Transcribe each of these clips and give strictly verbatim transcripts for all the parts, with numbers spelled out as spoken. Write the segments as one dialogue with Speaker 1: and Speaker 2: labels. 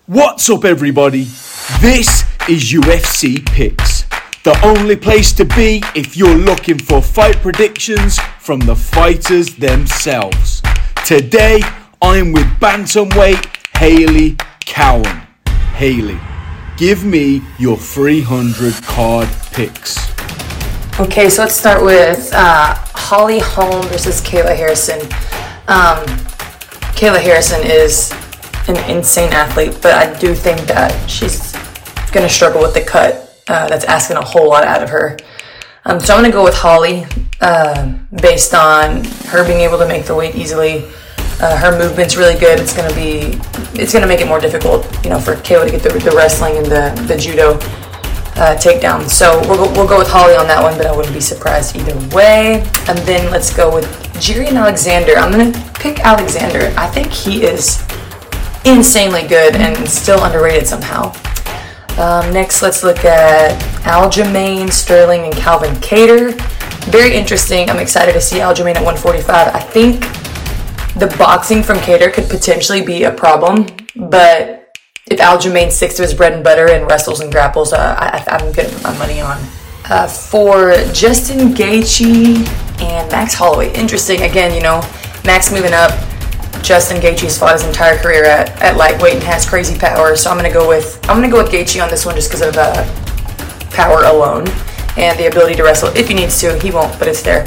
Speaker 1: What's up, everybody? This is U F C Picks, the only place to be if you're looking for fight predictions from the fighters themselves. Today, I'm with bantamweight Hailey Cowan. Hailey, give me your three hundred card picks.
Speaker 2: Okay, so let's start with uh, Holly Holm versus Kayla Harrison. Um, Kayla Harrison is an insane athlete, but I do think that she's going to struggle with the cut. Uh, that's asking a whole lot out of her. Um, so I'm going to go with Holly uh, based on her being able to make the weight easily. Uh, her movement's really good. It's going to be, it's going to make it more difficult, you know, for Kayla to get the, the wrestling and the, the judo uh, takedown. So we'll, we'll go with Holly on that one, but I wouldn't be surprised either way. And then let's go with Jirian Alexander. I'm going to pick Alexander. I think he is insanely good and still underrated somehow. Um, next, let's look at Aljamain Sterling and Calvin Kattar. Very interesting. I'm excited to see Aljamain at one forty-five. I think the boxing from Kattar could potentially be a problem, but if Aljamain sticks to his bread and butter and wrestles and grapples, uh, I, I'm going to put my money on. Uh, for Justin Gaethje and Max Holloway. Interesting. Again, you know, Max moving up. Justin Gaethje's fought his entire career at, at lightweight and has crazy power, so I'm gonna go with I'm gonna go with Gaethje on this one just because of uh, power alone and the ability to wrestle. If he needs to, he won't, but it's there.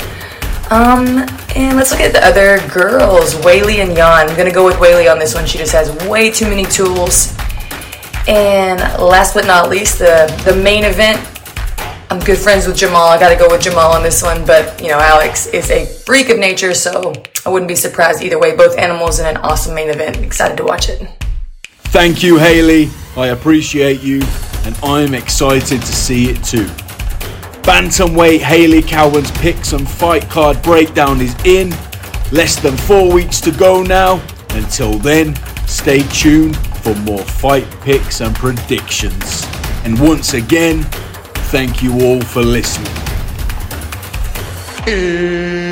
Speaker 2: Um, and let's look at the other girls, Weili and Yan. I'm gonna go with Weili on this one. She just has way too many tools. And last but not least, the the main event. I'm good friends with Jamal. I gotta go with Jamal on this one, but you know, Alex is a freak of nature, so I wouldn't be surprised either way. Both animals in an awesome main event. Excited to watch it.
Speaker 1: Thank you, Hailey. I appreciate you, and I'm excited to see it too. Bantamweight Hailey Cowan's picks and fight card breakdown is in. Less than four weeks to go now. Until then, stay tuned for more fight picks and predictions. And once again, thank you all for listening.